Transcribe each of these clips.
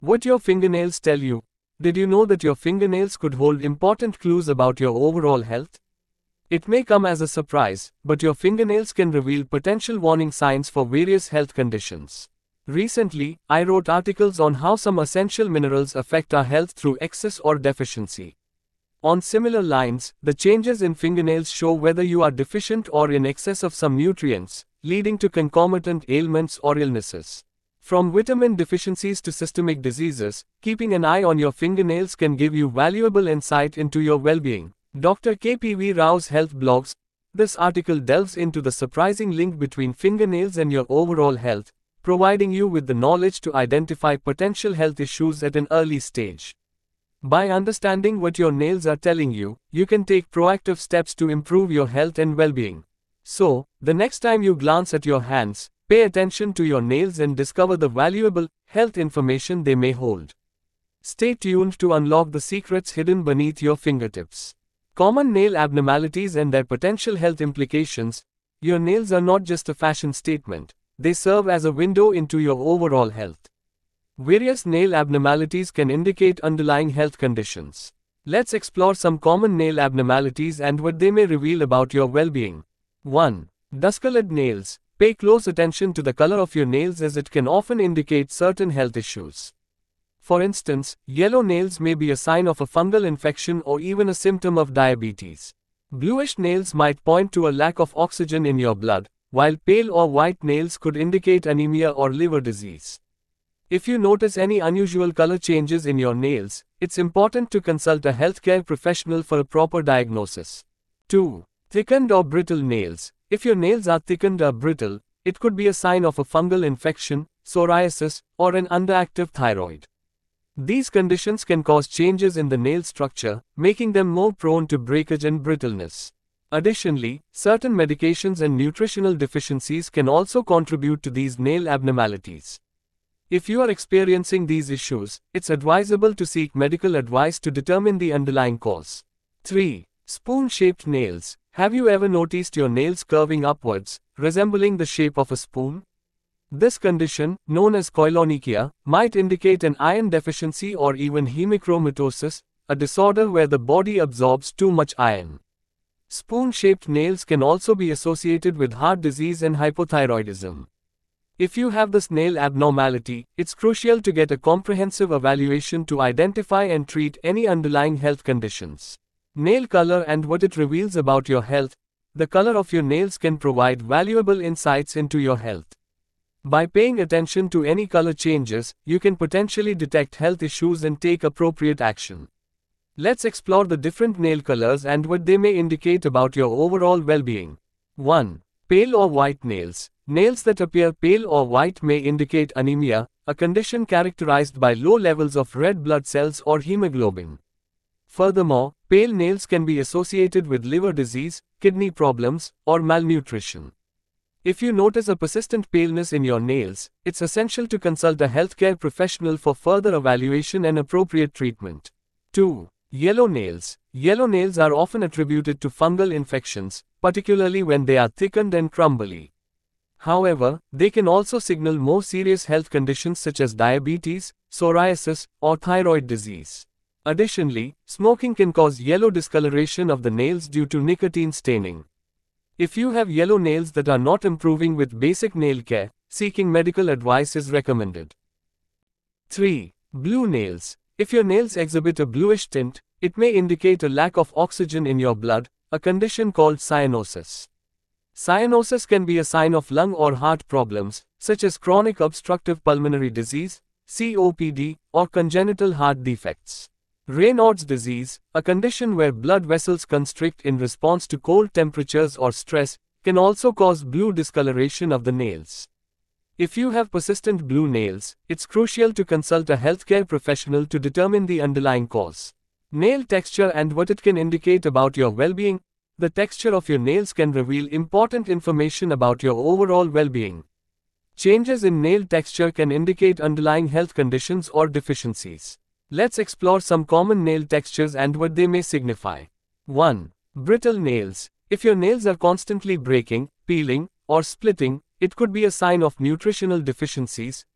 What your fingernails tell you. Did you know that your fingernails could hold important clues about your overall health? It may come as a surprise, but your fingernails can reveal potential warning signs for various health conditions. Recently, I wrote articles on how some essential minerals affect our health through excess or deficiency. On similar lines, the changes in fingernails show whether you are deficient or in excess of some nutrients, leading to concomitant ailments or illnesses. From vitamin deficiencies to systemic diseases, keeping an eye on your fingernails can give you valuable insight into your well-being. Dr. KPV Rao's Health Blogs. This article delves into the surprising link between fingernails and your overall health, providing you with the knowledge to identify potential health issues at an early stage. By understanding what your nails are telling you, you can take proactive steps to improve your health and well-being. So, the next time you glance at your hands, pay attention to your nails and discover the valuable health information they may hold. Stay tuned to unlock the secrets hidden beneath your fingertips. Common nail abnormalities and their potential health implications. Your nails are not just a fashion statement, they serve as a window into your overall health. Various nail abnormalities can indicate underlying health conditions. Let's explore some common nail abnormalities and what they may reveal about your well-being. 1. Discolored nails. Pay close attention to the color of your nails as it can often indicate certain health issues. For instance, yellow nails may be a sign of a fungal infection or even a symptom of diabetes. Bluish nails might point to a lack of oxygen in your blood, while pale or white nails could indicate anemia or liver disease. If you notice any unusual color changes in your nails, it's important to consult a healthcare professional for a proper diagnosis. 2. Thickened or brittle nails. If your nails are thickened or brittle, it could be a sign of a fungal infection, psoriasis, or an underactive thyroid. These conditions can cause changes in the nail structure, making them more prone to breakage and brittleness. Additionally, certain medications and nutritional deficiencies can also contribute to these nail abnormalities. If you are experiencing these issues, it's advisable to seek medical advice to determine the underlying cause. 3. Spoon-shaped nails. Have you ever noticed your nails curving upwards, resembling the shape of a spoon? This condition, known as koilonychia, might indicate an iron deficiency or even hemochromatosis, a disorder where the body absorbs too much iron. Spoon-shaped nails can also be associated with heart disease and hypothyroidism. If you have this nail abnormality, it's crucial to get a comprehensive evaluation to identify and treat any underlying health conditions. Nail color and what it reveals about your health. The color of your nails can provide valuable insights into your health. By paying attention to any color changes, you can potentially detect health issues and take appropriate action. Let's explore the different nail colors and what they may indicate about your overall well-being. 1. Pale or white nails. Nails that appear pale or white may indicate anemia, a condition characterized by low levels of red blood cells or hemoglobin. Furthermore, pale nails can be associated with liver disease, kidney problems, or malnutrition. If you notice a persistent paleness in your nails, it's essential to consult a healthcare professional for further evaluation and appropriate treatment. 2. Yellow nails. Yellow nails are often attributed to fungal infections, particularly when they are thickened and crumbly. However, they can also signal more serious health conditions such as diabetes, psoriasis, or thyroid disease. Additionally, smoking can cause yellow discoloration of the nails due to nicotine staining. If you have yellow nails that are not improving with basic nail care, seeking medical advice is recommended. 3. Blue nails. If your nails exhibit a bluish tint, it may indicate a lack of oxygen in your blood, a condition called cyanosis. Cyanosis can be a sign of lung or heart problems, such as chronic obstructive pulmonary disease, COPD, or congenital heart defects. Raynaud's disease, a condition where blood vessels constrict in response to cold temperatures or stress, can also cause blue discoloration of the nails. If you have persistent blue nails, it's crucial to consult a healthcare professional to determine the underlying cause. Nail texture and what it can indicate about your well-being. The texture of your nails can reveal important information about your overall well-being. Changes in nail texture can indicate underlying health conditions or deficiencies. Let's explore some common nail textures and what they may signify. 1. Brittle nails. If your nails are constantly breaking, peeling, or splitting, it could be a sign of nutritional deficiencies,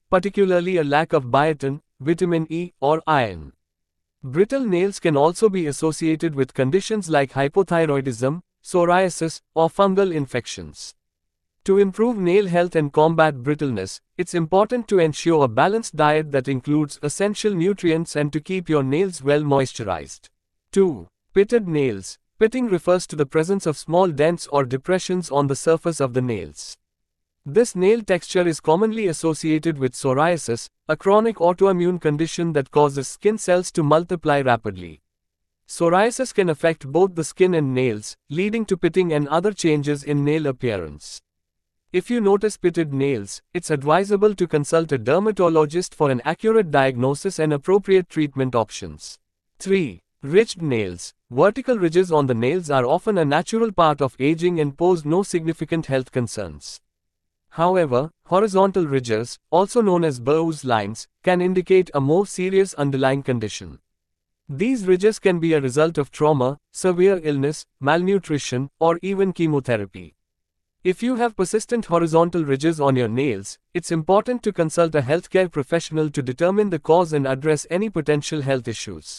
particularly a lack of biotin, vitamin E, or iron. Brittle nails can also be associated with conditions like hypothyroidism, psoriasis, or fungal infections. To improve nail health and combat brittleness, it's important to ensure a balanced diet that includes essential nutrients and to keep your nails well moisturized. 2. Pitted nails. Pitting refers to the presence of small dents or depressions on the surface of the nails. This nail texture is commonly associated with psoriasis, a chronic autoimmune condition that causes skin cells to multiply rapidly. Psoriasis can affect both the skin and nails, leading to pitting and other changes in nail appearance. If you notice pitted nails, it's advisable to consult a dermatologist for an accurate diagnosis and appropriate treatment options. 3. Ridged nails. Vertical ridges on the nails are often a natural part of aging and pose no significant health concerns. However, horizontal ridges, also known as Burrows lines, can indicate a more serious underlying condition. These ridges can be a result of trauma, severe illness, malnutrition, or even chemotherapy. If you have persistent horizontal ridges on your nails, it's important to consult a healthcare professional to determine the cause and address any potential health issues.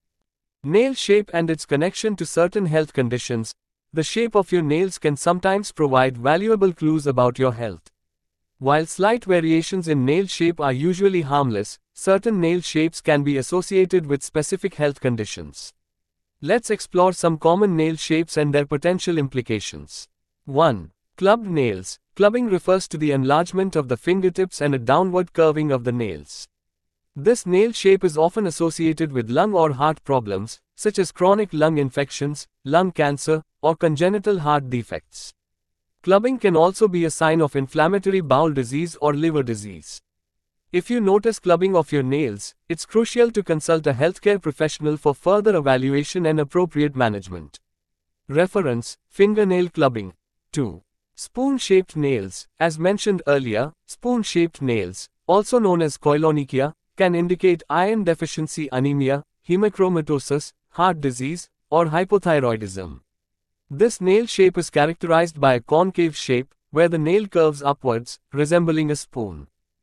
Nail shape and its connection to certain health conditions. The shape of your nails can sometimes provide valuable clues about your health. While slight variations in nail shape are usually harmless, certain nail shapes can be associated with specific health conditions. Let's explore some common nail shapes and their potential implications. 1. Clubbed nails. Clubbing refers to the enlargement of the fingertips and a downward curving of the nails. This nail shape is often associated with lung or heart problems, such as chronic lung infections, lung cancer, or congenital heart defects. Clubbing can also be a sign of inflammatory bowel disease or liver disease. If you notice clubbing of your nails, it's crucial to consult a healthcare professional for further evaluation and appropriate management. Reference: fingernail clubbing. 2. Spoon-shaped nails. As mentioned earlier, spoon-shaped nails, also known as koilonychia, can indicate iron deficiency anemia, hemochromatosis, heart disease, or hypothyroidism. This nail shape is characterized by a concave shape, where the nail curves upwards, resembling a spoon.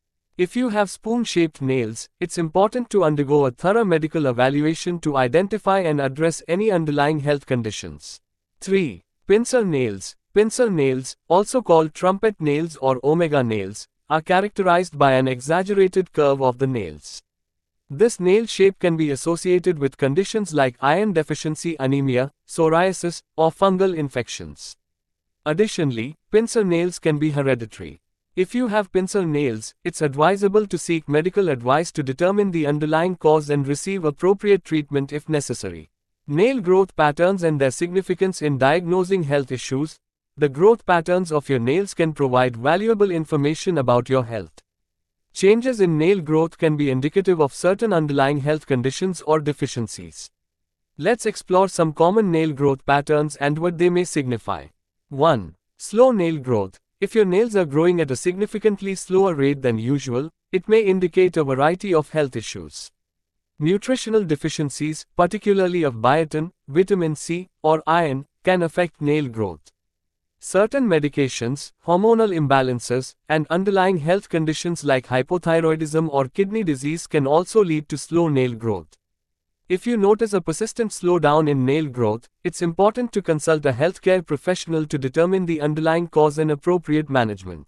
If you have spoon-shaped nails, it's important to undergo a thorough medical evaluation to identify and address any underlying health conditions. 3. Pincer nails. Pincer nails, also called trumpet nails or omega nails, are characterized by an exaggerated curve of the nails. This nail shape can be associated with conditions like iron deficiency anemia, psoriasis, or fungal infections. Additionally, pincer nails can be hereditary. If you have pincer nails, it's advisable to seek medical advice to determine the underlying cause and receive appropriate treatment if necessary. Nail growth patterns and their significance in diagnosing health issues. The growth patterns of your nails can provide valuable information about your health. Changes in nail growth can be indicative of certain underlying health conditions or deficiencies. Let's explore some common nail growth patterns and what they may signify. 1. Slow nail growth. If your nails are growing at a significantly slower rate than usual, it may indicate a variety of health issues. Nutritional deficiencies, particularly of biotin, vitamin C, or iron, can affect nail growth. Certain medications, hormonal imbalances, and underlying health conditions like hypothyroidism or kidney disease can also lead to slow nail growth. If you notice a persistent slowdown in nail growth, it's important to consult a healthcare professional to determine the underlying cause and appropriate management.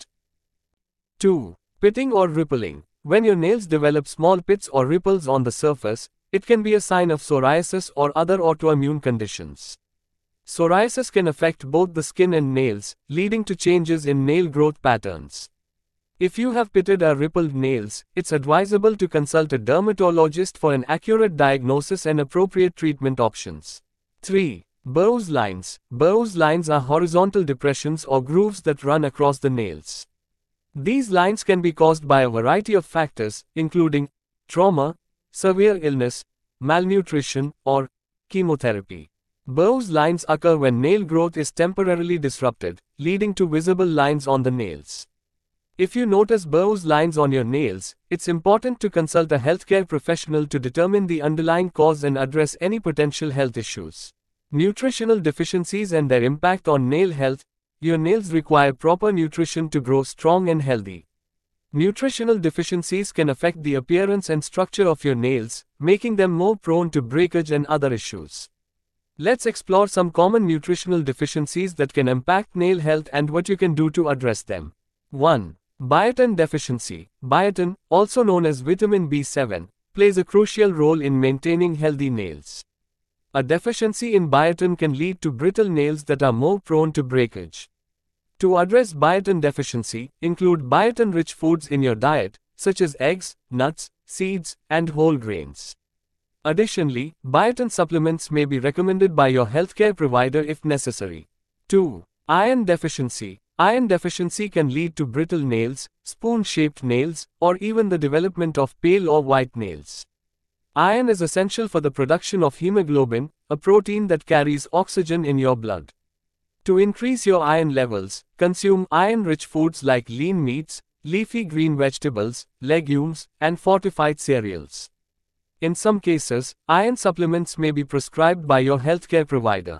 2. Pitting or rippling. When your nails develop small pits or ripples on the surface, it can be a sign of psoriasis or other autoimmune conditions. Psoriasis can affect both the skin and nails, leading to changes in nail growth patterns. If you have pitted or rippled nails, it's advisable to consult a dermatologist for an accurate diagnosis and appropriate treatment options. 3. Burrows lines. Burrows lines are horizontal depressions or grooves that run across the nails. These lines can be caused by a variety of factors, including trauma, severe illness, malnutrition, or chemotherapy. Burrows lines occur when nail growth is temporarily disrupted, leading to visible lines on the nails. If you notice burrows lines on your nails, it's important to consult a healthcare professional to determine the underlying cause and address any potential health issues. Nutritional deficiencies and their impact on nail health. Your nails require proper nutrition to grow strong and healthy. Nutritional deficiencies can affect the appearance and structure of your nails, making them more prone to breakage and other issues. Let's explore some common nutritional deficiencies that can impact nail health and what you can do to address them. 1. Biotin deficiency. Biotin, also known as vitamin B7, plays a crucial role in maintaining healthy nails. A deficiency in biotin can lead to brittle nails that are more prone to breakage. To address biotin deficiency, include biotin-rich foods in your diet, such as eggs, nuts, seeds, and whole grains. Additionally, biotin supplements may be recommended by your healthcare provider if necessary. 2. Iron deficiency. Iron deficiency can lead to brittle nails, spoon-shaped nails, or even the development of pale or white nails. Iron is essential for the production of hemoglobin, a protein that carries oxygen in your blood. To increase your iron levels, consume iron-rich foods like lean meats, leafy green vegetables, legumes, and fortified cereals. In some cases, iron supplements may be prescribed by your healthcare provider.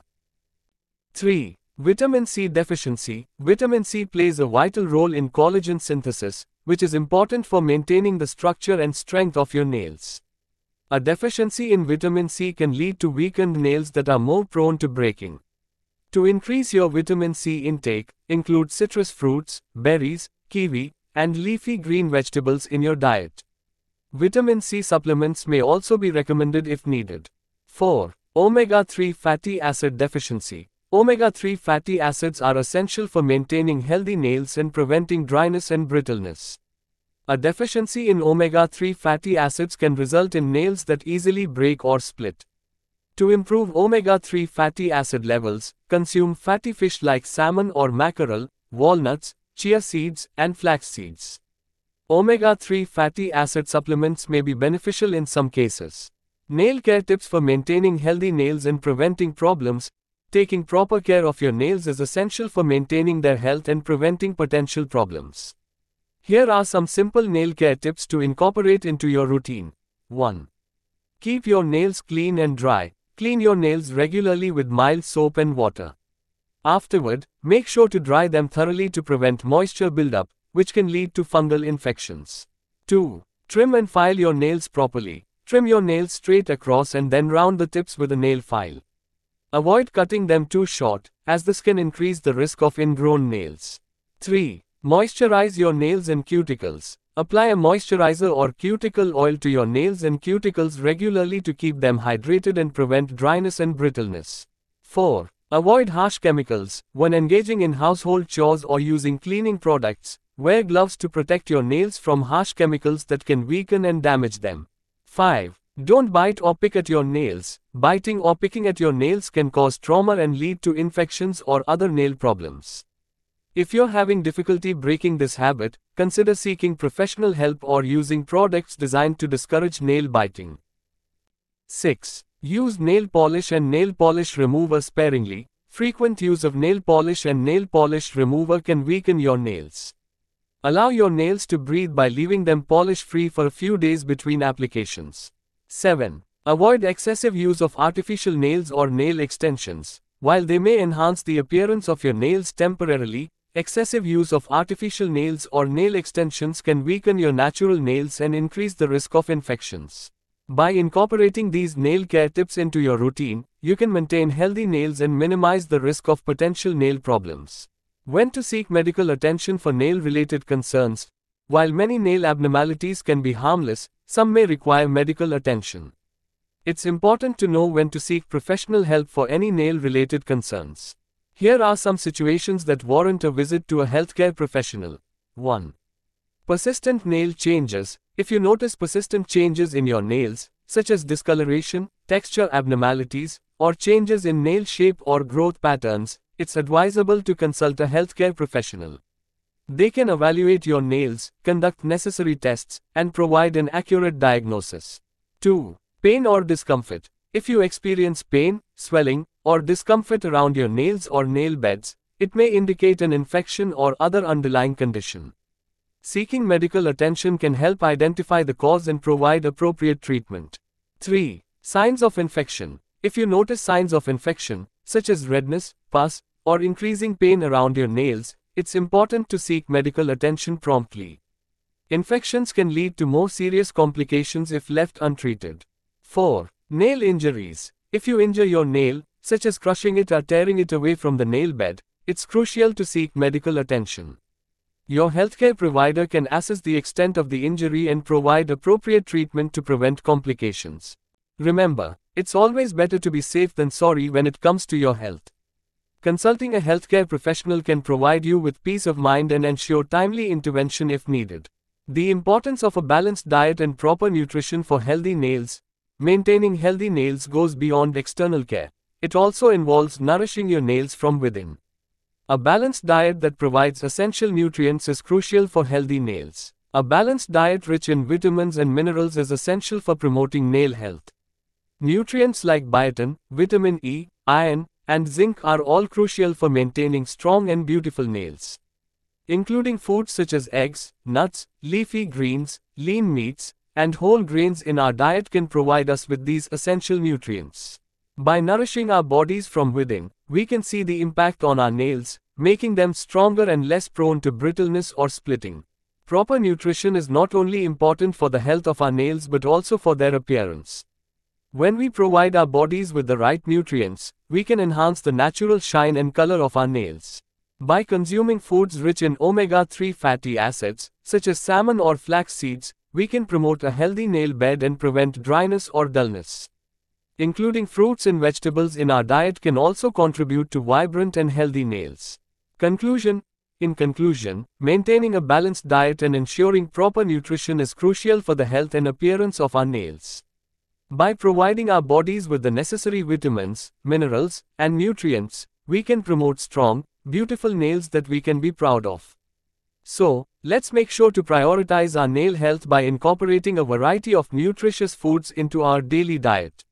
3. Vitamin C deficiency. Vitamin C plays a vital role in collagen synthesis, which is important for maintaining the structure and strength of your nails. A deficiency in vitamin C can lead to weakened nails that are more prone to breaking. To increase your vitamin C intake, include citrus fruits, berries, kiwi, and leafy green vegetables in your diet. Vitamin C supplements may also be recommended if needed. 4. Omega-3 fatty acid deficiency. Omega-3 fatty acids are essential for maintaining healthy nails and preventing dryness and brittleness. A deficiency in omega-3 fatty acids can result in nails that easily break or split. To improve omega-3 fatty acid levels, consume fatty fish like salmon or mackerel, walnuts, chia seeds, and flax seeds. Omega-3 fatty acid supplements may be beneficial in some cases. Nail care tips for maintaining healthy nails and preventing problems. Taking proper care of your nails is essential for maintaining their health and preventing potential problems. Here are some simple nail care tips to incorporate into your routine. 1. Keep your nails clean and dry. Clean your nails regularly with mild soap and water. Afterward, make sure to dry them thoroughly to prevent moisture buildup, which can lead to fungal infections. 2. Trim and file your nails properly. Trim your nails straight across and then round the tips with a nail file. Avoid cutting them too short, as this can increase the risk of ingrown nails. 3. Moisturize your nails and cuticles. Apply a moisturizer or cuticle oil to your nails and cuticles regularly to keep them hydrated and prevent dryness and brittleness. 4. Avoid harsh chemicals. When engaging in household chores or using cleaning products, wear gloves to protect your nails from harsh chemicals that can weaken and damage them. 5. Don't bite or pick at your nails. Biting or picking at your nails can cause trauma and lead to infections or other nail problems. If you're having difficulty breaking this habit, consider seeking professional help or using products designed to discourage nail biting. 6. Use nail polish and nail polish remover sparingly. Frequent use of nail polish and nail polish remover can weaken your nails. Allow your nails to breathe by leaving them polish-free for a few days between applications. 7. Avoid excessive use of artificial nails or nail extensions. While they may enhance the appearance of your nails temporarily, excessive use of artificial nails or nail extensions can weaken your natural nails and increase the risk of infections. By incorporating these nail care tips into your routine, you can maintain healthy nails and minimize the risk of potential nail problems. When to seek medical attention for nail-related concerns. While many nail abnormalities can be harmless, some may require medical attention. It's important to know when to seek professional help for any nail-related concerns. Here are some situations that warrant a visit to a healthcare professional. 1. Persistent nail changes. If you notice persistent changes in your nails, such as discoloration, texture abnormalities, or changes in nail shape or growth patterns, it's advisable to consult a healthcare professional. They can evaluate your nails, conduct necessary tests, and provide an accurate diagnosis. 2. Pain or discomfort. If you experience pain, swelling, or discomfort around your nails or nail beds, it may indicate an infection or other underlying condition. Seeking medical attention can help identify the cause and provide appropriate treatment. 3. Signs of infection. If you notice signs of infection, such as redness, pus, or increasing pain around your nails, it's important to seek medical attention promptly. Infections can lead to more serious complications if left untreated. 4. Nail injuries. If you injure your nail, such as crushing it or tearing it away from the nail bed, it's crucial to seek medical attention. Your healthcare provider can assess the extent of the injury and provide appropriate treatment to prevent complications. Remember, it's always better to be safe than sorry when it comes to your health. Consulting a healthcare professional can provide you with peace of mind and ensure timely intervention if needed. The importance of a balanced diet and proper nutrition for healthy nails. Maintaining healthy nails goes beyond external care. It also involves nourishing your nails from within. A balanced diet that provides essential nutrients is crucial for healthy nails. A balanced diet rich in vitamins and minerals is essential for promoting nail health. Nutrients like biotin, vitamin E, iron, and zinc are all crucial for maintaining strong and beautiful nails. Including foods such as eggs, nuts, leafy greens, lean meats, and whole grains in our diet can provide us with these essential nutrients. By nourishing our bodies from within, we can see the impact on our nails, making them stronger and less prone to brittleness or splitting. Proper nutrition is not only important for the health of our nails but also for their appearance. When we provide our bodies with the right nutrients, we can enhance the natural shine and color of our nails. By consuming foods rich in omega-3 fatty acids, such as salmon or flax seeds, we can promote a healthy nail bed and prevent dryness or dullness. Including fruits and vegetables in our diet can also contribute to vibrant and healthy nails. In conclusion, maintaining a balanced diet and ensuring proper nutrition is crucial for the health and appearance of our nails. By providing our bodies with the necessary vitamins, minerals, and nutrients, we can promote strong, beautiful nails that we can be proud of. So, let's make sure to prioritize our nail health by incorporating a variety of nutritious foods into our daily diet.